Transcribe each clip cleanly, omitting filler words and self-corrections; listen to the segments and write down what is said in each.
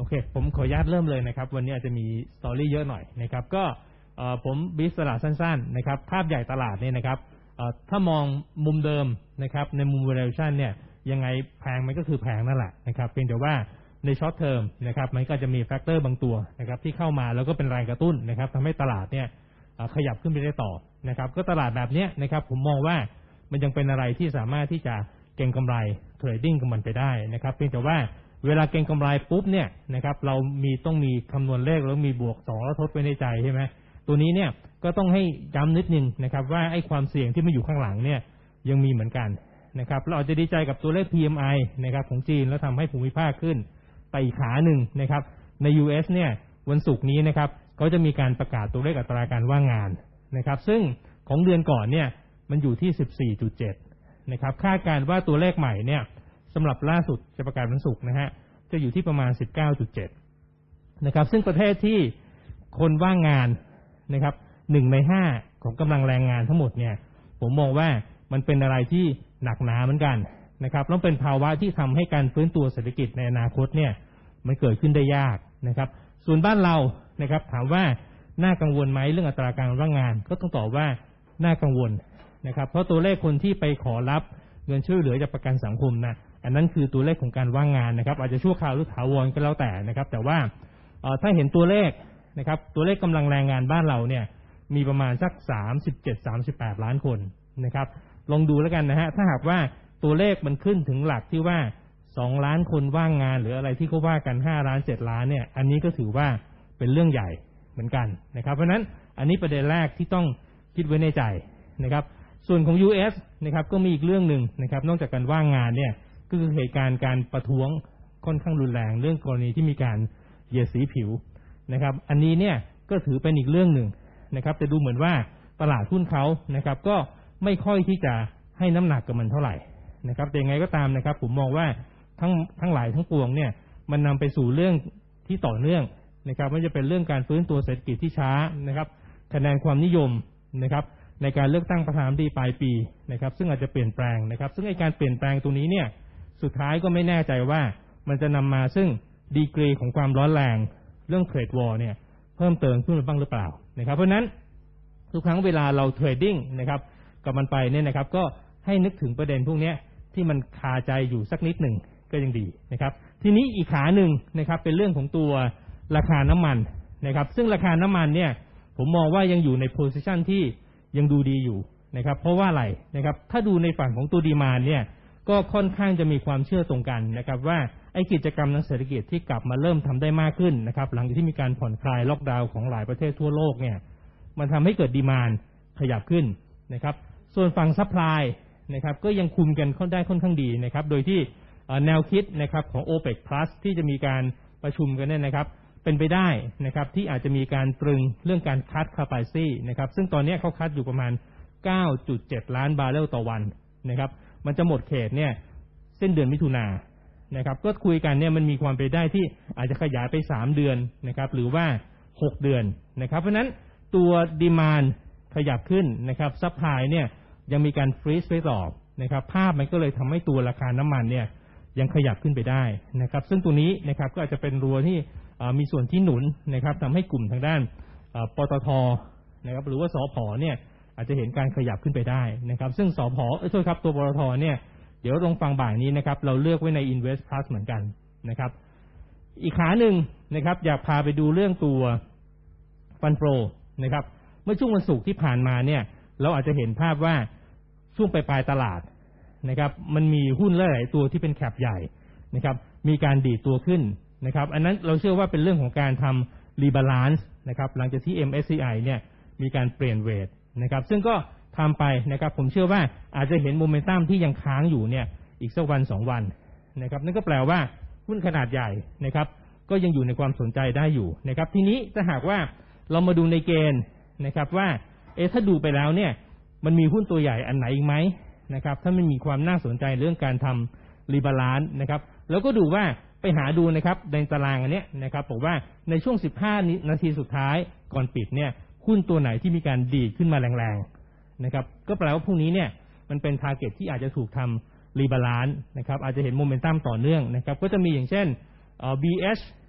เคผมขออนุญาตเริ่มเลยนะครับวันนี้อาจจะมีสตอรี่เยอะหน่อยนะครับก็ผมบีฟตลาดสั้นๆนะครับภาพใหญ่ตลาดเนี่ยนะครับถ้ามองมุมเดิมนะครับในมุม valuation เนี่ยยังไงแพงมันก็คือแพงนั่นแหละนะครับเพียงแต่ว่าในช็อตเทอมนะครับมันก็จะมีแฟกเตอร์บางตัวนะครับที่เข้ามาแล้วก็เป็นแรงกระตุ้นนะครับทำให้ตลาดเนี่ยขยับขึ้นไปได้ต่อนะครับก็ตลาดแบบนี้นะครับผมมองว่ามันยังเป็นอะไรที่สามารถที่จะเก็งกำไรเทรดดิ้งกับมันไปได้นะครับเพียงแต่ว่าเวลาเก็งกำไรปุ๊บเนี่ยนะครับเราต้องมีคำนวณเลขแล้วมีบวก2แล้วทดไว้ในใจใช่ไหมตัวนี้เนี่ยก็ต้องให้ย้ำนิดนึงนะครับว่าไอ้ความเสี่ยงที่มันอยู่ข้างหลังเนี่ยยังมีเหมือนกันนะครับเราอาจจะดีใจกับตัวเลข PMI นะครับของจีนแล้วทำให้ภูมิภาคขึ้นไปอีกขาหนึ่งนะครับใน US เนี่ยวันศุกร์นี้นะครับเขาจะมีการประกาศตัวเลขอัตราการว่างงานนะครับซึ่งของเดือนก่อนเนี่ยมันอยู่ที่ 14.7 นะครับคาดการณ์ว่าตัวเลขใหม่เนี่ยสำหรับล่าสุดจะประกาศวันศุกร์นะฮะจะอยู่ที่ประมาณ 19.7 นะครับซึ่งประเทศที่คนว่างงานนะครับ1 ใน 5ของกำลังแรงงานทั้งหมดเนี่ยผมมองว่ามันเป็นอะไรที่หนักหนาเหมือนกันนะครับแล้วเป็นภาวะที่ทำให้การฟื้นตัวเศรษฐกิจในอนาคตเนี่ยมันเกิดขึ้นได้ยากนะครับส่วนบ้านเรานะครับถามว่าน่ากังวลไหมเรื่องอัตราการว่างงานก็ต้องตอบว่าน่ากังวลนะครับเพราะตัวเลขคนที่ไปขอรับเงินช่วยเหลือจากประกันสังคมนะอันนั้นคือตัวเลขของการว่างงานนะครับอาจจะชั่วคราวหรือถาวรก็แล้วแต่นะครับแต่ว่าถ้าเห็นตัวเลขนะครับตัวเลขกำลังแรงงานบ้านเราเนี่ยมีประมาณสัก 37-38 ล้านคนนะครับลองดูแล้วกันนะฮะถ้าหากว่าตัวเลขมันขึ้นถึงหลักที่ว่า2ล้านคนว่างงานหรืออะไรที่เขาว่ากัน5ล้าน7ล้านเนี่ยอันนี้ก็ถือว่าเป็นเรื่องใหญ่เหมือนกันนะครับเพราะฉะนั้นอันนี้ประเด็นแรกที่ต้องคิดไว้ในใจนะครับส่วนของ US นะครับก็มีอีกเรื่องหนึ่งนะครับนอกจากการว่างงานเนี่ยก็คือเหตุการณ์การประท้วงค่อนข้างรุนแรงเรื่องกรณีที่มีการเหยียดสีผิวนะครับอันนี้เนี่ยก็ถือเป็นอีกเรื่องหนึ่งนะครับแต่ดูเหมือนว่าตลาดหุ้นเขานะครับก็ไม่ค่อยที่จะให้น้ำหนักกับมันเท่าไหร่นะครับแต่ยังไงก็ตามนะครับผมมองว่าทั้งหลายทั้งปวงเนี่ยมันนำไปสู่เรื่องที่ต่อเนื่องนะครับไม่ว่าจะเป็นเรื่องการฟื้นตัวเศรษฐกิจที่ช้านะครับคะแนนความนิยมนะครับในการเลือกตั้งประธานาธิบดีปลายปีนะครับซึ่งอาจจะเปลี่ยนแปลงนะครับซึ่งไอ้การเปลี่ยนแปลงตรงนี้เนี่ยสุดท้ายก็ไม่แน่ใจว่ามันจะนำมาซึ่งดีกรีของความร้อนแรงเรื่องเทรดวอร์เนี่ยเพิ่มเติมขึ้นมาบ้างหรือเปล่านะครับเพราะฉะนั้นทุกครั้งเวลาเราเทรดดิ้งนะครับกับมันไปเนี่ยนะครับก็ให้นึกถึงประเด็นพวกนี้ที่มันคาใจอยู่สักนิดหนึ่งก็ยังดีนะครับทีนี้อีกขาหนึ่งนะครับเป็นเรื่องของตัวราคาน้ำมันนะครับซึ่งราคาน้ำมันเนี่ยผมมองว่ายังอยู่ในโพซิชันที่ยังดูดีอยู่นะครับเพราะว่าอะไรนะครับถ้าดูในฝั่งของตัวดีมานด์เนี่ยก็ค่อนข้างจะมีความเชื่อตรงกันนะครับว่าไอ้กิจกรรมทางเศรษฐกิจที่กลับมาเริ่มทำได้มากขึ้นนะครับหลังจากที่มีการผ่อนคลายล็อกดาวน์ของหลายประเทศทั่วโลกเนี่ยมันทำให้เกิดดีมานด์ขยับขึ้นนะครับส่วนฝั่งซัพพลายนะครับก็ยังคุมกันได้ค่อนข้างดีนะครับโดยที่แนวคิดนะครับของ OPEC Plus ที่จะมีการประชุมกันเนี่ยนะครับเป็นไปได้นะครับที่อาจจะมีการตรึงเรื่องการคัด capacity นะครับซึ่งตอนนี้เขาคัดอยู่ประมาณ 9.7 ล้านบาร์เรลต่อวันนะครับมันจะหมดเขตเนี่ยเส้นเดือนมิถุนายนนะครับก็คุยกันเนี่ยมันมีความเป็นไปได้ที่อาจจะขยายไป3เดือนนะครับหรือว่า6เดือนนะครับเพราะฉะนั้นตัวดีมานด์ขยับขึ้นนะครับซัพพลายเนี่ยยังมีการฟรีซไว้ต่อนะครับภาพมันก็เลยทำให้ตัวราคาน้ำมันเนี่ยยังขยับขึ้นไปได้นะครับซึ่งตัวนี้นะครับก็อาจจะเป็นรัวที่มีส่วนที่หนุนนะครับทำให้กลุ่มทางด้านปตท.นะครับหรือว่าสผ.เนี่ยอาจจะเห็นการขยับขึ้นไปได้นะครับซึ่งสผ.โทษครับตัวปตท.เนี่ยเดี๋ยวลงฟังบ่ายนี้นะครับเราเลือกไว้ใน Invest Plus เหมือนกันนะครับอีกขาหนึ่งนะครับอยากพาไปดูเรื่องตัวฟันโฟนะครับเมื่อช่วงวันศุกร์ที่ผ่านมาเนี่ยเราอาจจะเห็นภาพว่าช่วงปลายตลาดนะครับมันมีหุ้นหลายตัวที่เป็นแคปใหญ่นะครับมีการดีดตัวขึ้นนะครับอันนั้นเราเชื่อว่าเป็นเรื่องของการทำรีบาลานซ์นะครับหลังจากที่ MSCI เนี่ยมีการเปลี่ยนเวทนะครับซึ่งก็ทำไปนะครับผมเชื่อว่าอาจจะเห็นโมเมนตัมที่ยังค้างอยู่เนี่ยอีกสักวัน2วันนะครับนั่นก็แปลว่าหุ้นขนาดใหญ่นะครับก็ยังอยู่ในความสนใจได้อยู่นะครับทีนี้ถ้าหากว่าเรามาดูในเกณฑ์นะครับว่าถ้าดูไปแล้วเนี่ยมันมีหุ้นตัวใหญ่อันไหนอีกไหมนะครับถ้ามันมีความน่าสนใจเรื่องการทำรีบาลานซ์นะครับแล้วก็ดูว่าไปหาดูนะครับในตารางอันนี้นะครับบอกว่าในช่วง15นาทีสุดท้ายก่อนปิดเนี่ยหุ้นตัวไหนที่มีการดีดขึ้นมาแรงๆนะครับก็แปลว่าพวกนี้เนี่ยมันเป็นทาร์เก็ตที่อาจจะถูกทำรีบาลานซ์นะครับอาจจะเห็นโมเมนตัมต่อเนื่องนะครับก็จะมีอย่างเช่นBH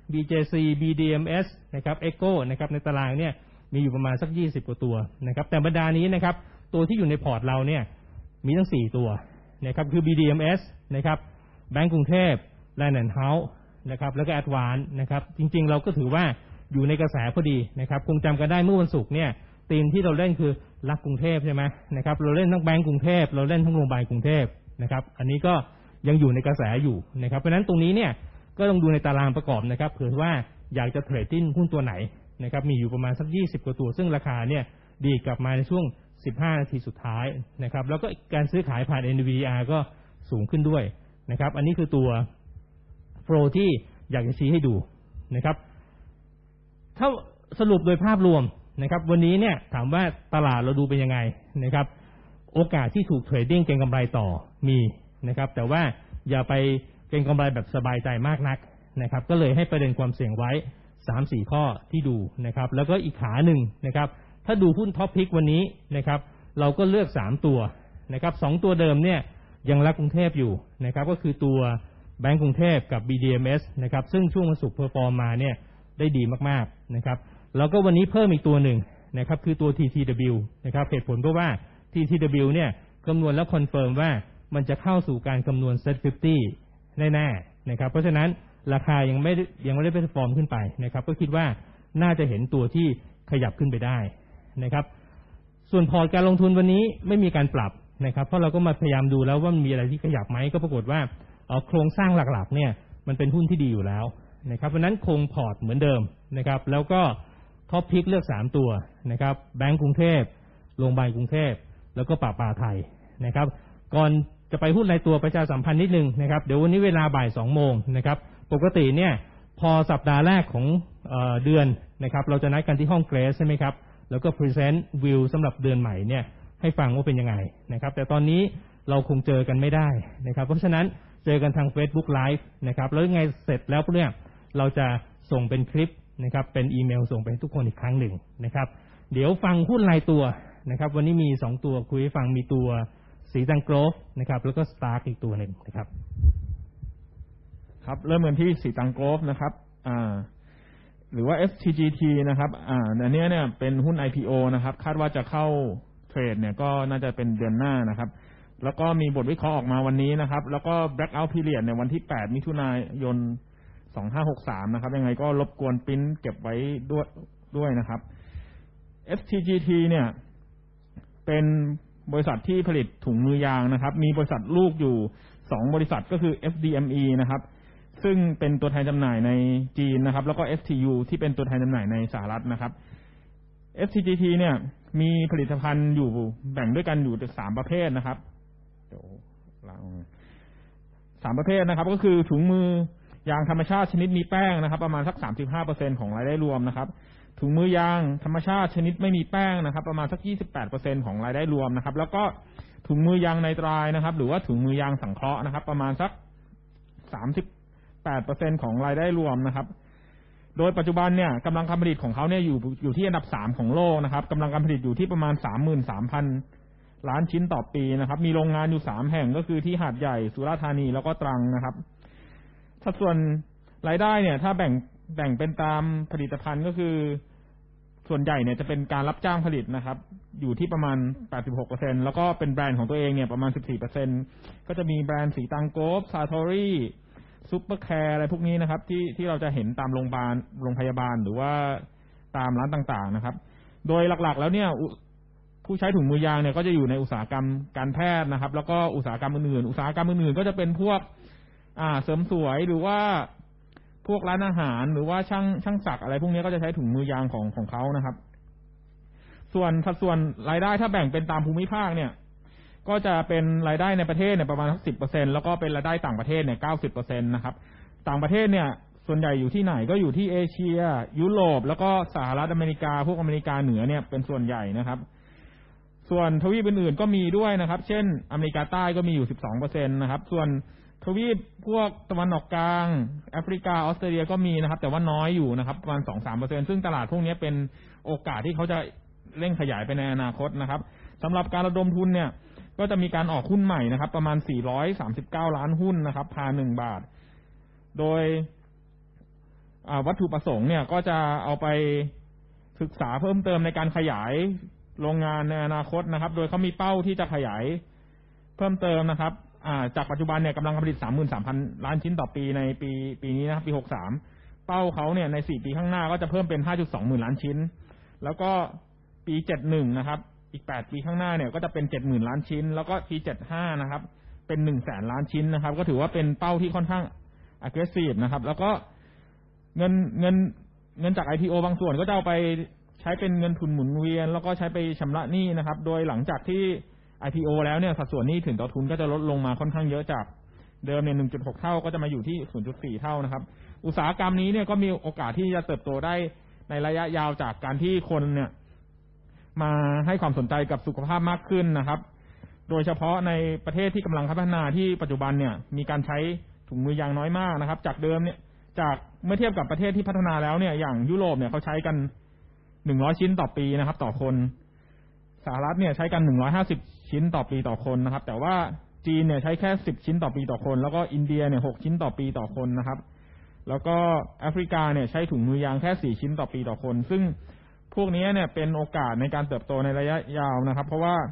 BJC BDMs นะครับ Echo นะครับในตารางเนี่ยมีอยู่ประมาณสัก20กว่าตัวนะครับแต่บรรดานี้นะครับตัวที่อยู่ในพอร์ตเราเนี่ยมีทั้ง4ตัวนะครับคือ BDMs นะครับแบงก์กรุงเทพ Land and House นะครับแล้วก็ Advance นะครับจริงๆเราก็ถือว่าอยู่ในกระแสพอดีนะครับคงจำกันได้เมื่อวันศุกร์เนี่ยธีมที่เราเล่นคือรักกรุงเทพใช่ไหมนะครับเราเล่นทั้งแบงก์กรุงเทพเราเล่นทั้งโรงพยาบาลกรุงเทพนะครับอันนี้ก็ยังอยู่ในกระแสอยู่นะครับเพราะฉะนั้นตรงนี้เนี่ยก็ต้องดูในตารางประกอบนะครับเผื่อว่าอยากจะเทรดหุ้นตัวไหนนะครับมีอยู่ประมาณสัก20กว่าตัวซึ่งราคาเนี่ยดีกลับมาในช่วง15นาทีสุดท้ายนะครับแล้วก็การซื้อขายผ่าน NVDR ก็สูงขึ้นด้วยนะครับอันนี้คือตัวโฟลว์ที่อยากจะชี้ให้ดูนะครับถ้าสรุปโดยภาพรวมนะครับวันนี้เนี่ยถามว่าตลาดเราดูเป็นยังไงนะครับโอกาสที่ถูกเทรดดิ้งเก็งกำไรต่อมีนะครับแต่ว่าอย่าไปเก็งกำไรแบบสบายใจมากนักนะครับก็เลยให้ประเด็นความเสี่ยงไว้ 3-4 ข้อที่ดูนะครับแล้วก็อีกขาหนึ่งนะครับถ้าดูหุ้นท็อปพิกวันนี้นะครับเราก็เลือก3ตัวนะครับ2ตัวเดิมเนี่ยยังรักกรุงเทพอยู่นะครับก็คือตัวแบงก์กรุงเทพกับ BDMs นะครับซึ่งช่วงวันศุกร์เพอร์ฟอร์มมาเนี่ยได้ดีมากๆนะครับแล้วก็วันนี้เพิ่มอีกตัวหนึ่งนะครับคือตัว TTW นะครับเหตุผลก็ว่า TTW เนี่ยคำนวณแล้วคอนเฟิร์มว่ามันจะเข้าสู่การคำนวณ Set 50แน่ๆนะครับเพราะฉะนั้นราคายังไม่ได้เพอร์ฟอร์มขึ้นไปนะครับก็คิดว่าน่าจะเห็นตัวที่ขยับขึ้นไปได้นะครับส่วนพอร์ตการลงทุนวันนี้ไม่มีการปรับนะครับเพราะเราก็มาพยายามดูแล้วว่ามันมีอะไรที่ขยับไหมก็ปรากฏว่าโครงสร้างหลักๆเนี่ยมันเป็นหุ้นที่ดีอยู่แล้วนะครับเพราะนั้นคงพอร์ตเหมือนเดิมนะครับแล้วก็ท็อปพิกเลือก3ตัวนะครับแบงก์กรุงเทพโรงพยาบาลกรุงเทพแล้วก็ปาไทยนะครับก่อนจะไปหุ้นรายตัวประชาสัมพันธ์นิดนึงนะครับเดี๋ยววันนี้เวลาบ่าย 2 โมงนะครับปกติเนี่ยพอสัปดาห์แรกของเดือนนะครับเราจะนัดกันที่ห้องเกรสใช่ไหมครับแล้วก็พรีเซนต์วิวสำหรับเดือนใหม่เนี่ยให้ฟังว่าเป็นยังไงนะครับแต่ตอนนี้เราคงเจอกันไม่ได้นะครับเพราะฉะนั้นเจอกันทาง Facebook Live นะครับแล้วยังไงเสร็จแล้วเนี่ยเราจะส่งเป็นคลิปนะครับเป็นอีเมลส่งไปให้ทุกคนอีกครั้งหนึ่งนะครับเดี๋ยวฟังหุ้นรายตัวนะครับวันนี้มี2ตัวคุยให้ฟังมีตัวสีตังโกลฟนะครับแล้วก็สตาร์กอีกตัวหนึ่งนะครับครับเริ่มกันที่สีตังโกลฟนะครับหรือว่า STGT นะครับอันนี้เนี่ยเป็นหุ้น IPO นะครับคาดว่าจะเข้าเทรดเนี่ยก็น่าจะเป็นเดือนหน้านะครับแล้วก็มีบทวิเคราะห์ออกมาวันนี้นะครับแล้วก็ Blackout Period ในวันที่8มิถุนายน2563นะครับยังไงก็รบกวนปริ้นเก็บไว้ด้วยนะครับ STGT เนี่ยเป็นบริษัทที่ผลิตถุงมือยางนะครับมีบริษัทลูกอยู่2บริษัทก็คือ FDME นะครับซึ่งเป็นตัวแทนจำหน่ายในจีนนะครับแล้วก็ STU ที่เป็นตัวแทนจำหน่ายในสหรัฐนะครับ STGT เนี่ยมีผลิตภัณฑ์อยู่แบ่งด้วยกันอยู่3ประเภทนะครับเดี๋ยว3ประเภทนะครับก็คือถุงมือยางธรรมชาติชนิดมีแป้งนะครับประมาณสัก 35% ของรายได้รวมนะครับถุงมือยางธรรมชาติชนิดไม่มีแป้งนะครับประมาณสัก 28% ของรายได้รวมนะครับแล้วก็ถุงมือยางไนไตรนะครับหรือว่าถุงมือยางสังเคราะห์นะครับประมาณสัก 38% ของรายได้รวมนะครับโดยปัจจุบันเนี่ยกำลังการผลิตของเขาเนี่ยอยู่ที่อันดับ3ของโลกนะครับกำลังการผลิตอยู่ที่ประมาณ 33,000 ล้านชิ้นต่อปีนะครับมีโรงงานอยู่3แห่งก็คือที่หาดใหญ่สุราษฎร์ธานีแล้วก็ตรังนะครับสัดส่วนรายได้เนี่ยถ้าแบ่งเป็นตามผลิตภัณฑ์ก็คือส่วนใหญ่เนี่ยจะเป็นการรับจ้างผลิตนะครับอยู่ที่ประมาณ 86% แล้วก็เป็นแบรนด์ของตัวเองเนี่ยประมาณ 14% ก็จะมีแบรนด์สีตังโกฟซาโทรี่ซุปเปอร์แคร์อะไรพวกนี้นะครับที่เราจะเห็นตามโรงพยาบาลหรือว่าตามร้านต่างๆนะครับโดยหลักๆแล้วเนี่ยผู้ใช้ถุงมือยางเนี่ยก็จะอยู่ในอุตสาหกรรมการแพทย์นะครับแล้วก็อุตสาหกรรมอื่นๆก็จะเป็นพวกเสริมสวยหรือว่าพวกร้านอาหารหรือว่าช่างสักอะไรพวกนี้ก็จะใช้ถุงมือยางของเขานะครับส่วนสัดส่วนรายได้ถ้าแบ่งเป็นตามภูมิภาคเนี่ยก็จะเป็นรายได้ในประเทศเนี่ยประมาณ 10% แล้วก็เป็นรายได้ต่างประเทศเนี่ย 90% นะครับต่างประเทศเนี่ยส่วนใหญ่อยู่ที่ไหนก็อยู่ที่เอเชียยุโรปแล้วก็สหรัฐอเมริกาพวกอเมริกาเหนือเนี่ยเป็นส่วนใหญ่นะครับส่วนทวีปอื่นๆก็มีด้วยนะครับเช่นอเมริกาใต้ก็มีอยู่ 12% นะครับส่วนทวีปพวกตะวันออกกลางแอฟริกาออสเตรเลียก็มีนะครับแต่ว่าน้อยอยู่นะครับประมาณ 2-3% ซึ่งตลาดพวกนี้เป็นโอกาสที่เขาจะเร่งขยายไปในอนาคตนะครับสำหรับการระดมทุนเนี่ยก็จะมีการออกหุ้นใหม่นะครับประมาณ439ล้านหุ้นนะครับพา1 บาทโดยวัตถุประสงค์เนี่ยก็จะเอาไปศึกษาเพิ่มเติมในการขยายโรงงานในอนาคตนะครับโดยเขามีเป้าที่จะขยายเพิ่มเติมนะครับจากปัจจุบันเนี่ยกำลังผลิต 33,000 ล้านชิ้นต่อปีในปีนี้นะครับปี63เป้าเขาเนี่ยใน4ปีข้างหน้าก็จะเพิ่มเป็น 5.2 หมื่นล้านชิ้นแล้วก็ปี71นะครับอีก8ปีข้างหน้าเนี่ยก็จะเป็น 70,000 ล้านชิ้นแล้วก็ปี75นะครับเป็น 100,000 ล้านชิ้นนะครับก็ถือว่าเป็นเป้าที่ค่อนข้าง aggressive นะครับแล้วก็เงินจาก IPO บางส่วนก็จะเอาไปใช้เป็นเงินทุนหมุนเวียนแล้วก็ใช้ไปชำระหนี้นะครับโดยหลังจากที่ IPO แล้วเนี่ยสัดส่วนหนี้ถึงต่อทุนก็จะลดลงมาค่อนข้างเยอะจากเดิมเนี่ย 1.6 เท่าก็จะมาอยู่ที่ 0.4 เท่านะครับอุตสาหกรรมนี้เนี่ยก็มีโอกาสที่จะเติบโตได้ในระยะยาวจากการที่คนเนี่ยมาให้ความสนใจกับสุขภาพมากขึ้นนะครับโดยเฉพาะในประเทศที่กำลังพัฒนาที่ปัจจุบันเนี่ยมีการใช้ถุงมือยางน้อยมากนะครับจากเดิมเนี่ยจากเมื่อเทียบกับประเทศที่พัฒนาแล้วเนี่ยอย่างยุโรปเนี่ยเขาใช้กัน100ชิ้นต่อปีนะครับต่อคนสหรัฐเนี่ยใช้กัน150ชิ้นต่อปีต่อคนนะครับแต่ว่าจีนเนี่ยใช้แค่10ชิ้นต่อปีต่อคนแล้วก็อินเดียเนี่ย6ชิ้นต่อปีต่อคนนะครับแล้วก็แอฟริกาเนี่ยใช้ถุงมือยางแค่4ชิ้นต่อปีต่อคนซึ่งพวกนี้เนี่ยเป็นโอกาสในการเติบโตในระยะยาวนะครับเพราะว่า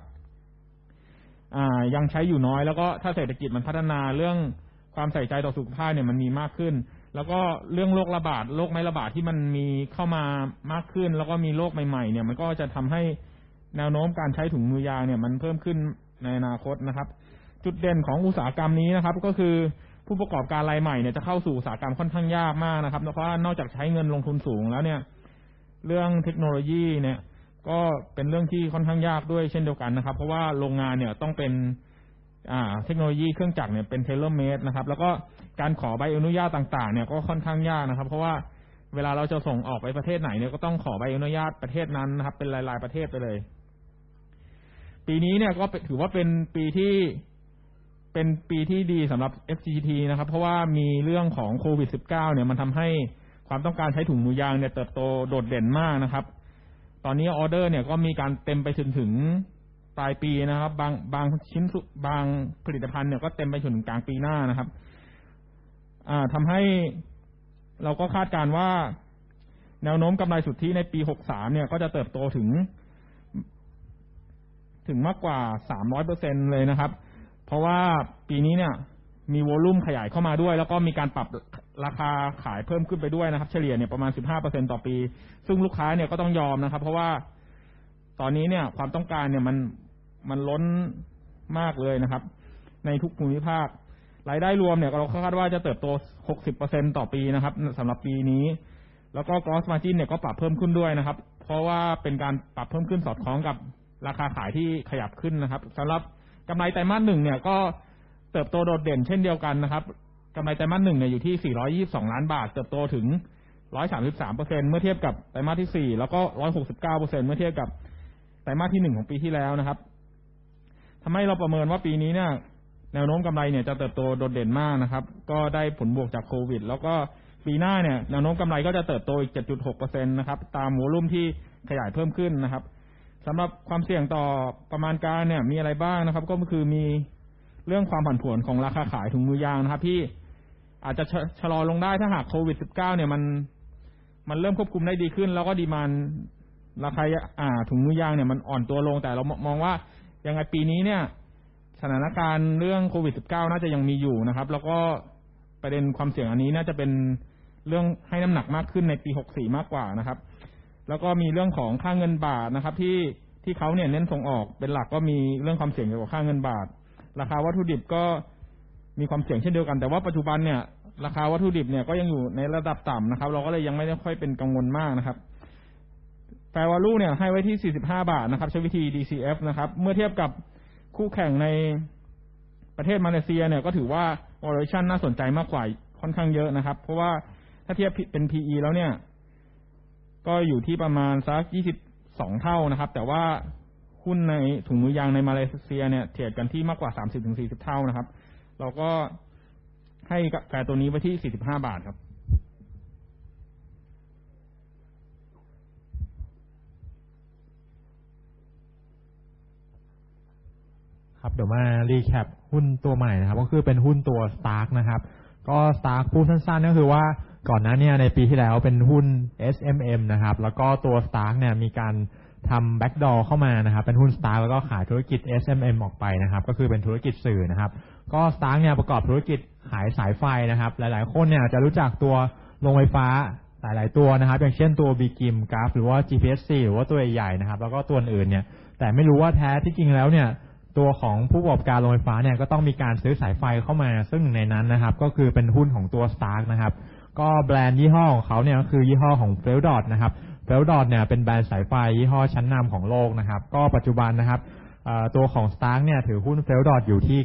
ยังใช้อยู่น้อยแล้วก็ถ้าเศรษฐกิจมันพัฒนาเรื่องความใส่ใจต่อสุขภาพเนี่ยมันมีมากขึ้นแล้วก็เรื่องโรคระบาดโรคไม่ระบาดที่มันมีเข้ามามากขึ้นแล้วก็มีโรคใหม่ๆเนี่ยมันก็จะทำให้แนวโน้มการใช้ถุงมือยางเนี่ยมันเพิ่มขึ้นในอนาคตนะครับจุดเด่นของอุตสาหกรรมนี้นะครับก็คือผู้ประกอบการรายใหม่เนี่ยจะเข้าสู่อุตสาหกรรมค่อนข้างยากมากนะครับเพราะว่านอกจากใช้เงินลงทุนสูงแล้วเนี่ยเรื่องเทคโนโลยีเนี่ยก็เป็นเรื่องที่ค่อนข้างยากด้วยเช่นเดียวกันนะครับเพราะว่าโรงงานเนี่ยต้องเป็นเทคโนโลยีเครื่องจักรเนี่ยเป็นเทเลเมดนะครับแล้วก็การขอใบอนุญาตต่างๆเนี่ยก็ค่อนข้างยากนะครับเพราะว่าเวลาเราจะส่งออกไปประเทศไหนเนี่ยก็ต้องขอใบอนุญาตประเทศนั้นนะครับเป็นรายๆประเทศไปเลยปีนี้เนี่ยก็ถือว่าเป็นปีที่ดีสำหรับ FGT นะครับเพราะว่ามีเรื่องของโควิด -19 เนี่ยมันทำให้ความต้องการใช้ถุงมือยางเนี่ยเติบโตโดดเด่นมากนะครับตอนนี้ออเดอร์เนี่ยก็มีการเต็มไปถึงปลายปีนะครับบางชิ้นบางผลิตภัณฑ์เนี่ยก็เต็มไปถึงกลางปีหน้านะครับทำให้เราก็คาดการณ์ว่าแนวโน้มกำไรสุทธิในปี63เนี่ยก็จะเติบโตถึงมากกว่า 300% เลยนะครับเพราะว่าปีนี้เนี่ยมีวอลลุ่มขยายเข้ามาด้วยแล้วก็มีการปรับราคาขายเพิ่มขึ้นไปด้วยนะครับเฉลี่ยเนี่ยประมาณ 15% ต่อปีซึ่งลูกค้าเนี่ยก็ต้องยอมนะครับเพราะว่าตอนนี้เนี่ยความต้องการเนี่ยมันล้นมากเลยนะครับในทุกภูมิภาครายได้รวมเนี่ยเราคาดว่าจะเติบโต 60% ต่อปีนะครับสำหรับปีนี้แล้วก็ gross margin เนี่ยก็ปรับเพิ่มขึ้นด้วยนะครับเพราะว่าเป็นการปรับเพิ่มขึ้นสอดคล้องกับราคาขายที่ขยับขึ้นนะครับสำหรับกำไรไตรมาส1เนี่ยก็เติบโตโดดเด่นเช่นเดียวกันนะครับกำไรไตรมาส1เนี่ยอยู่ที่422ล้านบาทเติบโตถึง 133% เมื่อเทียบกับไตรมาสที่4แล้วก็ 169% เมื่อเทียบกับไตรมาสที่1ของปีที่แล้วนะครับทำให้เราประเมินว่าปีนี้เนี่ยแนวโน้มกำไรเนี่ยจะเติบโตโดดเด่นมากนะครับก็ได้ผลบวกจากโควิดแล้วก็ปีหน้าเนี่ยแนวโน้มกำไรก็จะเติบโตอีก 7.6% นะครับตามโวลุ่มที่ขยายเพิ่มขึ้นนะครับสำหรับความเสี่ยงต่อประมาณการเนี่ยมีอะไรบ้างนะครับก็คือมีเรื่องความผันผวนของราคาขายถุงมือยางนะครับที่อาจจะชะลอลงได้ถ้าหากโควิด -19 เนี่ยมันเริ่มควบคุมได้ดีขึ้นแล้วก็ดีมานด์ราคาถุงมือยางเนี่ยมันอ่อนตัวลงแต่เรามองว่ายังไงปีนี้เนี่ยสถานการณ์เรื่องโควิด -19 น่าจะยังมีอยู่นะครับแล้วก็ประเด็นความเสี่ยงอันนี้น่าจะเป็นเรื่องให้น้ำหนักมากขึ้นในปี64มากกว่านะครับแล้วก็มีเรื่องของค่าเงินบาทนะครับที่เขาเนี่ยเน้นส่งออกเป็นหลักก็มีเรื่องความเสี่ยงเกี่ยวกับค่าเงินบาทราคาวัตถุดิบก็มีความเสี่ยงเช่นเดียวกันแต่ว่าปัจจุบันเนี่ยราคาวัตถุดิบเนี่ยก็ยังอยู่ในระดับต่ำนะครับเราก็เลยยังไม่ได้ค่อยเป็นกังวลมากนะครับFair Value เนี่ยให้ไว้ที่45 บาทนะครับใช้วิธี DCF นะครับเมื่อเทียบกับคู่แข่งในประเทศมาเลเซียเนี่ยก็ถือว่า valuation น่าสนใจมากกว่าค่อนข้างเยอะนะครับเพราะว่าถ้าเทียบเป็น PE แล้วเนี่ยก็อยู่ที่ประมาณสัก22 เท่านะครับแต่ว่าหุ้นในถุงมือยางในมาเลเซียเนี่ยเทรดกันที่มากกว่า 30-40 เท่านะครับเราก็ให้แฟร์ตัวนี้ไว้ที่45 บาทครับครับเดี๋ยวมารีแคปหุ้นตัวใหม่นะครับก็คือเป็นหุ้นตัว Stark นะครับก็ Stark พูดสั้นๆก็คือว่าก่อนหน้านี้ในปีที่แล้วเป็นหุ้น SMM นะครับแล้วก็ตัว Stark เนี่ยมีการทำ backdoor เข้ามานะครับเป็นหุ้น Stark แล้วก็ขายธุรกิจ SMM ออกไปนะครับก็คือเป็นธุรกิจสื่อนะครับก็ Stark เนี่ยประกอบธุรกิจขายสายไฟนะครับหลายๆคนเนี่ยจะรู้จักตัวโรงไฟฟ้าหลายๆตัวนะครับอย่างเช่นตัว BGIM Gulf หรือว่า GPSC หรือว่าตัวใหญ่ๆนะครับแล้วก็ตัวอื่นเนี่ยแต่ไม่รู้ว่าแท้ที่จริงแล้วเนี่ยตัวของผู้ประกอบการโรงไฟฟ้าเนี่ยก็ต้องมีการซื้อสายไฟเข้ามาซึ่งในนั้นนะครับก็คือเป็นหุ้นของตัว Stark นะครับก็แบรนด์ยี่ห้อของเขาเนี่ยก็คือยี่ห้อของ Feldot นะครับ Feldot เนี่ยเป็นแบรนด์สายไฟยี่ห้อชั้นนำของโลกนะครับก็ปัจจุบันนะครับตัวของ Stark เนี่ยถือหุ้น Feldot อยู่ที่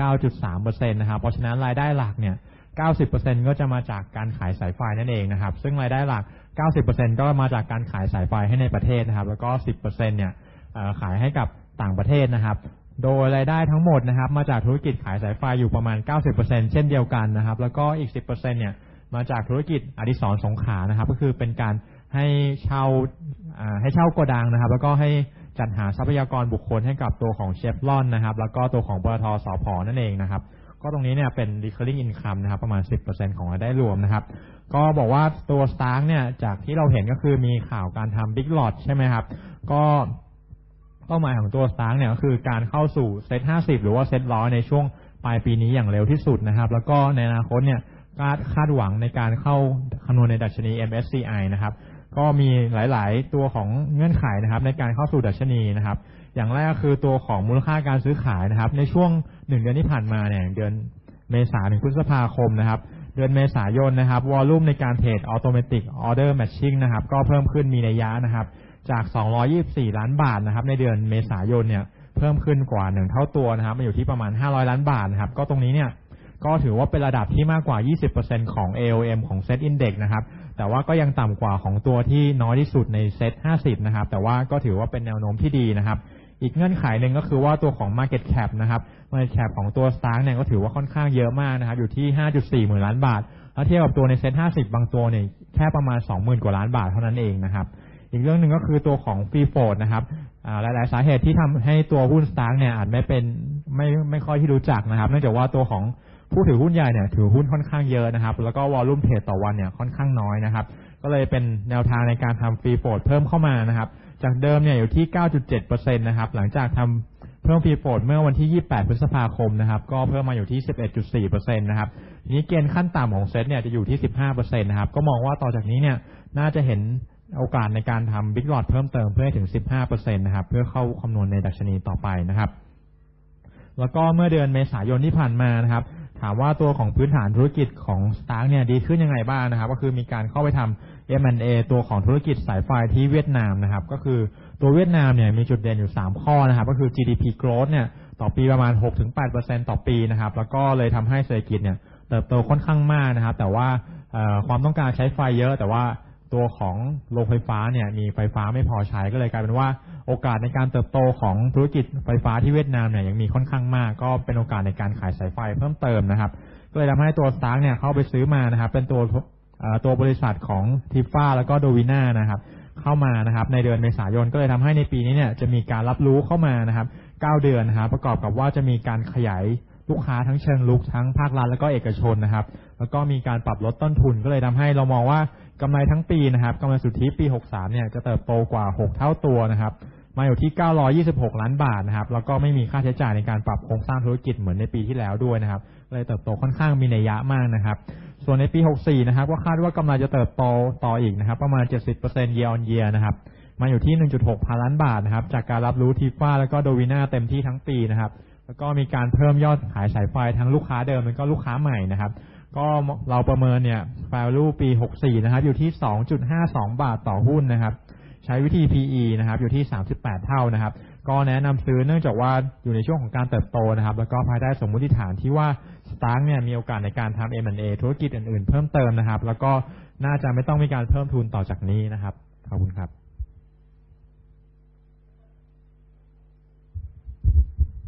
99.3% นะครับเพราะฉะนั้นรายได้หลักเนี่ย 90% ก็จะมาจากการขายสายไฟนั่นเองนะครับซึ่งรายได้หลัก 90% ก็มาจากการขายสายไฟให้ในประเทศนะครับแล้วก็ 10% เนี่ยขายให้กับต่างประเทศนะครับโดยรายได้ทั้งหมดนะครับมาจากธุรกิจขายสายไฟอยู่ประมาณ 90% เช่นเดียวกันนะครับแล้วก็อีก 10% เนี่ยมาจากธุรกิจอดิศรสงขลานะครับก็คือเป็นการให้เช่าโกดังนะครับแล้วก็ให้จัดหาทรัพยากรบุคคลให้กับตัวของเชฟรอนนะครับแล้วก็ตัวของปตท.สผ.นั่นเองนะครับก็ตรงนี้เนี่ยเป็น recurring income นะครับประมาณ 10% ของรายได้รวมนะครับก็บอกว่าตัว Stark เนี่ยจากที่เราเห็นก็คือมีข่าวการทำ Big Lot ใช่ไหมครับก็เป้าหมายของตัว Stark เนี่ยก็คือการเข้าสู่เซ็ต50หรือว่าเซ็ต100ในช่วงปลายปีนี้อย่างเร็วที่สุดนะครับแล้วก็ในอนาคตเนี่ยคาดหวังในการเข้าคำนวณในดัชนี MSCI นะครับก็มีหลายๆตัวของเงื่อนไขนะครับในการเข้าสู่ดัชนีนะครับอย่างแรกคือตัวของมูลค่าการซื้อขายนะครับในช่วง1เดือนที่ผ่านมาเนี่ยเดือนเมษายนถึงพฤษภาคมนะครับเดือนเมษายนนะครับวอลลุ่มในการเทรด Automatic Order Matching นะครับก็เพิ่มขึ้นมีนัยยะนะครับจาก224ล้านบาทนะครับในเดือนเมษายนเนี่ยเพิ่มขึ้นกว่า1เท่าตัวนะครับมาอยู่ที่ประมาณ500ล้านบาทนะครับก็ตรงนี้เนี่ยก็ถือว่าเป็นระดับที่มากกว่า 20% ของ AOM ของ Set Index นะครับแต่ว่าก็ยังต่ำกว่าของตัวที่น้อยที่สุดใน Set 50นะครับแต่ว่าก็ถือว่าเป็นแนวโน้มที่ดีนะครับอีกเงื่อนไขหนึ่งก็คือว่าตัวของ Market Cap นะครับ Market Cap ของตัว Stark เนี่ยก็ถือว่าค่อนข้างเยอะมากนะครับอยู่ที่ 5.4 หมื่นล้านบาทถ้าเทียบกับตัวใน Set 50บางตัวเนี่ยแค่ประมาณ 20,000 กว่าล้านบาทเท่านั้นเองนะครับอีกเรื่องหนึ่งก็คือตัวของ Free Float นะครับหลายๆสาเหตุที่ทำให้ตัวหุ้น Stark เนี่ยอาจไม่ค่อยที่รู้จักนะครับเนื่องจากว่าตัวของผู้ถือหุ้นใหญ่เนี่ยถือหุ้นค่อนข้างเยอะนะครับแล้วก็วอลลุ่มเทรดต่อวันเนี่ยค่อนข้างน้อยนะครับก็เลยเป็นแนวทางในการทำ Free Float เพิ่มเข้ามานะครับจากเดิมเนี่ยอยู่ที่ 9.7% นะครับหลังจากทำเพิ่ม Free Float เมื่อวันที่28พฤษภาคมนะครับก็เพิ่มมาอยู่ที่ 11.4% นะครับทีนี้เกณฑ์ขั้นต่ำของเซ็ตเนี่ยจะอยู่ที่ 15% นะครับก็มองว่าต่อจากนี้เนี่ยน่าจะเห็นโอกาสในการทำ Big Lot เพิ่มเติมเพื่อให้ถึง 15% นะครับเพื่อเข้าคำนวณในดัชนีต่อไปนะครับแล้วก็เมื่อเดือนเมษายนที่ผ่านมานะครับถามว่าตัวของพื้นฐานธุรกิจของ Stark เนี่ยดีขึ้นยังไงบ้างนะครับก็คือมีการเข้าไปทำ M&A ตัวของธุรกิจสายไฟที่เวียดนามนะครับก็คือตัวเวียดนามเนี่ยมีจุดเด่นอยู่3ข้อนะครับก็คือ GDP growth เนี่ยต่อปีประมาณ 6-8% ต่อปีนะครับแล้วก็เลยทำให้เศรษฐกิจเนี่ยเติบโตค่อนข้างมากนะครับแต่ว่าความต้องการใช้ไฟเยอะแต่ว่าตัวของโรงไฟฟ้าเนี่ยมีไฟฟ้าไม่พอใช้ก็เลยกลายเป็นว่าโอกาสในการเติบโตของธุรกิจไฟฟ้าที่เวียดนามเนี่ยยังมีค่อนข้างมากก็เป็นโอกาสในการขายสายไฟเพิ่มเติมนะครับก็เลยทำให้ตัว Stark เนี่ยเข้าไปซื้อมานะครับเป็นตัวบริษัทของทิฟ้าแล้วก็โดวิน่านะครับเข้ามานะครับในเดือนเมษายนก็เลยทำให้ในปีนี้เนี่ยจะมีการรับรู้เข้ามานะครับ9เดือนนะครับประกอบกับว่าจะมีการขยายลูกค้าทั้งเชิงลุกทั้งภาครัฐแล้วก็เอกชนนะครับแล้วก็มีการปรับลดต้นทุนก็เลยทำให้เรามองว่ากำไรทั้งปีนะครับกำไรสุทธิปี63เนี่ยจะเติบโตกว่า6เท่าตัวนะครับมาอยู่ที่926ล้านบาทนะครับแล้วก็ไม่มีค่าใช้จ่ายในการปรับโครงสร้างธุรกิจเหมือนในปีที่แล้วด้วยนะครับเลยเติบโตค่อนข้างมีนัยยะมากนะครับส่วนในปี64นะครับก็คาดว่ากำไรจะเติบโตต่ออีกนะครับประมาณ 70% year on year นะครับมาอยู่ที่ 1.6 พันล้านบาทนะครับจากการรับรู้ทิฟ้าแล้วก็โดวิน่าเต็มที่ทั้งปีนะครับแล้วก็มีการเพิ่มยอดขายสายไฟทั้งลูกค้าเดิมแล้วก็ลูกค้าใหม่นะครับก็เราประเมินเนี่ย value ปี64นะครับอยู่ที่ 2.52 บาทต่อหุ้นนะครับใช้วิธี PE นะครับอยู่ที่38เท่านะครับก็แนะนำซื้อเนื่องจากว่าอยู่ในช่วงของการเติบโตนะครับแล้วก็ภายใต้สมมติฐานที่ว่า Stark เนี่ยมีโอกาสในการทำ M&A ธุรกิจอื่นๆเพิ่มเติมนะครับแล้วก็น่าจะไม่ต้องมีการเพิ่มทุนต่อจากนี้นะครับขอบคุณครับสวั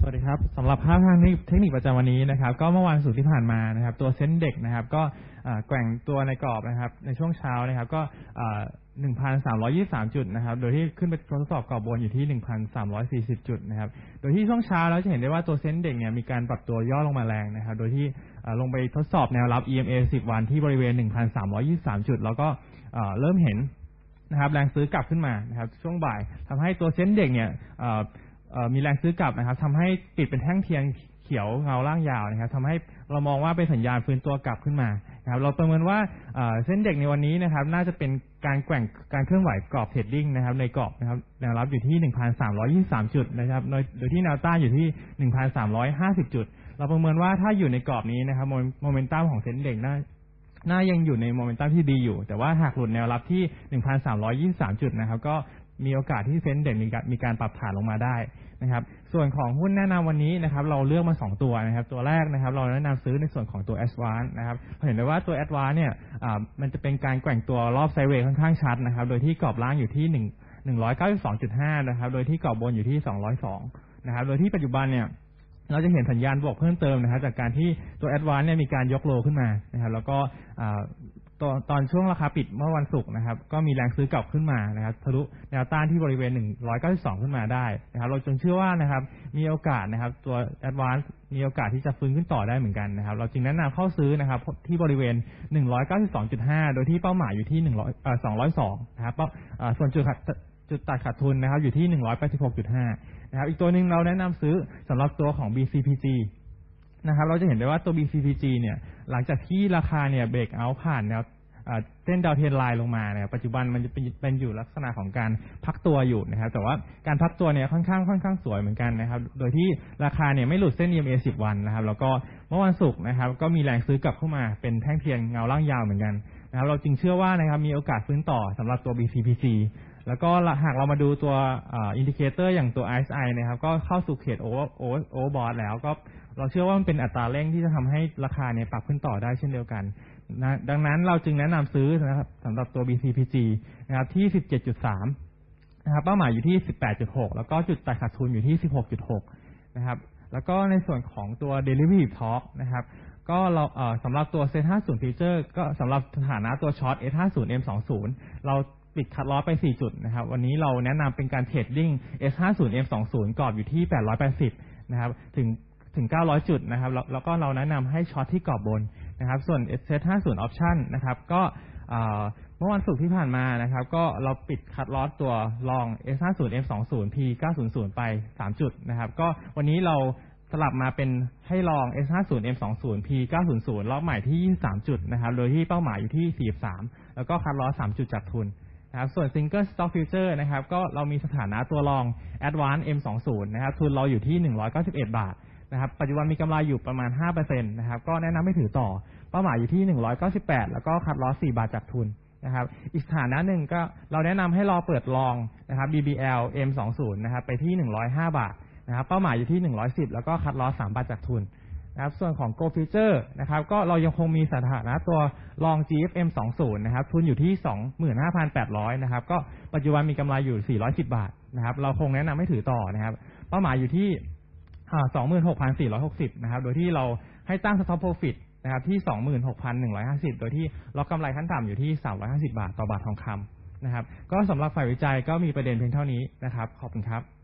วัสดีครับสำหรับภาพทางเทคนิคประจำวันนี้นะครับก็เมื่อวานศุกร์ที่ผ่านมานะครับตัวเซ็นเด็กนะครับก็แกว่งตัวในกรอบนะครับในช่วงเช้านะครับก็1,323 จุดนะครับโดยที่ขึ้นไปทดสอบกรอบบนอยู่ที่ 1,340 จุดนะครับโดยที่ช่วงเช้าเราจะเห็นได้ว่าตัวเซ็นเด็กเนี่ยมีการปรับตัวย่อลงมาแรงนะครับโดยที่ลงไปทดสอบแนวรับ EMA 10 วันที่บริเวณ 1,323 จุดแล้วก็เริ่มเห็นนะครับแรงซื้อกลับขึ้นมานะครับช่วงบ่ายทำให้ตัวเซ็นเด็กเนี่ยมีแรงซื้อกลับนะครับทำให้ปิดเป็นแท่งเทียนเขียวเงาล่างยาวนะครับทำให้เรามองว่าเป็นสัญญาณฟื้นตัวกลับขึ้นมานะครับเราประเมินว่าเส้นเด็กในวันนี้นะครับน่าจะเป็นการแกว่งการเคลื่อนไหวกรอบเทรดดิ้งนะครับในกรอบนะครับแนวรับอยู่ที่ 1,323 จุดนะครับโดยที่แนวต้านอยู่ที่ 1,350 จุดเราประเมินว่าถ้าอยู่ในกรอบนี้นะครับโมเมนตัมของเส้นเด็กน่ายังอยู่ในโมเมนตัมที่ดีอยู่แต่ว่าหากหลุดแนวรับที่ 1,323 จุดนะครับก็มีโอกาสที่เซ็นเด็กมีการปรับฐานลงมาได้นะครับส่วนของหุ้นแนะนำวันนี้นะครับเราเลือกมา2ตัวนะครับตัวแรกนะครับเราแนะนำซื้อในส่วนของตัว Advance นะครับเห็นได้ว่าตัว Advance เนี่ยมันจะเป็นการแกว่งตัวรอบไซด์เวย์ค่อนข้างชัดนะครับโดยที่กรอบล่างอยู่ที่192.5 นะครับโดยที่กรอบบนอยู่ที่202นะครับโดยที่ปัจจุบันเนี่ยเราจะเห็นสัญญาณบวกเพิ่มเติมนะครับจากการที่ตัว Advance เนี่ยมีการยกโลขึ้นมานะครับแล้วก็ตอนช่วงราคาปิดเมื่อวันศุกร์นะครับก็มีแรงซื้อกลับขึ้นมานะครับทะลุแนวต้านที่บริเวณ192ขึ้นมาได้นะครับเราจึงเชื่อว่านะครับมีโอกาสนะครับตัว Advance มีโอกาสที่จะฟื้นขึ้นต่อได้เหมือนกันนะครับเราจึงแนะนำเข้าซื้อนะครับที่บริเวณ 192.5 โดยที่เป้าหมายอยู่ที่202นะครับส่วนจุดตัดขาดทุนนะครับอยู่ที่ 186.5 นะครับอีกตัวหนึ่งเราแนะนำซื้อสำหรับตัวของ BCPGนะครับเราจะเห็นได้ว่าตัว BCPG เนี่ยหลังจากที่ราคาเนี่ยเบรกเอาท์ผ่านแนวเส้นดาวเทรนไลน์ลงมาเนี่ยปัจจุบันมันจะเป็นอยู่ลักษณะของการพักตัวอยู่นะครับแต่ว่าการพักตัวเนี่ยค่อนข้างสวยเหมือนกันนะครับโดยที่ราคาเนี่ยไม่หลุดเส้น EMA 10 วันนะครับแล้วก็เมื่อวันศุกร์นะครับก็มีแรงซื้อกลับเข้ามาเป็นแท่งเทียนเงาล่างยาวเหมือนกันนะครับเราจึงเชื่อว่านะครับมีโอกาสฟื้นต่อสำหรับตัว BCPG แล้วก็หากเรามาดูตัวอินดิเคเตอร์อย่างตัว RSI นะครับก็เข้าสู่เขตโอเวอร์บอทแล้วก็เราเชื่อว่ามันเป็นอัตราเร่งที่จะทำให้ราคาเนี่ยปรับขึ้นต่อได้เช่นเดียวกันนะดังนั้นเราจึงแนะนำซื้อนะครับสำหรับตัว BCPG นะครับที่ 17.3 นะครับเป้าหมายอยู่ที่ 18.6 แล้วก็จุดตัดขาดทุนอยู่ที่ 16.6 นะครับแล้วก็ในส่วนของตัว Derivative Talk นะครับก็เราสำหรับตัว S50 Future ก็สำหรับสถานะตัวช็อต S50 M20 เราปิดคัทลอสไป4จุดนะครับวันนี้เราแนะนำเป็นการเทรดดิ้ง S50 M20 กรอบอยู่ที่880นะครับถึง900 จุดนะครับแล้วก็เราแนะนำให้ช็อตที่กรอบบนนะครับส่วน S50 Option นะครับก็เมื่อวันศุกร์ที่ผ่านมานะครับก็เราปิดคัทลอสตัวลอง S50 M20 P900 ไป3จุดนะครับก็วันนี้เราสลับมาเป็นให้ลอง S50 M20 P900 รอบใหม่ที่23จุดนะครับโดยที่เป้าหมายอยู่ที่43แล้วก็คัทลอส3จุดจับทุนนะครับส่วน Single Stock Future นะครับก็เรามีสถานะตัวรอง Advance M20 นะครับทุนเราอยู่ที่191 บาทนะครับปัจจุบันมีกำไรอยู่ประมาณ 5% นะครับก็แนะนำให้ถือต่อเป้าหมายอยู่ที่198แล้วก็คัทลอส4บาทจับทุนนะครับอีกสถานะหนึ่งก็เราแนะนำให้รอเปิดลองนะครับ BBL M20 นะครับไปที่105 บาทนะครับเป้าหมายอยู่ที่110แล้วก็คัทลอส3บาทจากทุนนะครับส่วนของ Go Future นะครับก็เรายังคงมีสถานะตัวลอง GFM 20นะครับทุนอยู่ที่ 25,800 นะครับก็ปัจจุบันมีกำไรอยู่410บาทนะครับเราคงแนะนำให้ถือต่อนะครับเป้าหมายอยู่ที่26,460 นะครับโดยที่เราให้ตั้ง Stop Profit นะครับที่ 26,150 โดยที่ล็อกกำไรขั้นต่ำอยู่ที่350 บาทต่อบาททองคำนะครับก็สำหรับฝ่ายวิจัยก็มีประเด็นเพียงเท่านี้นะครับขอบคุณครับ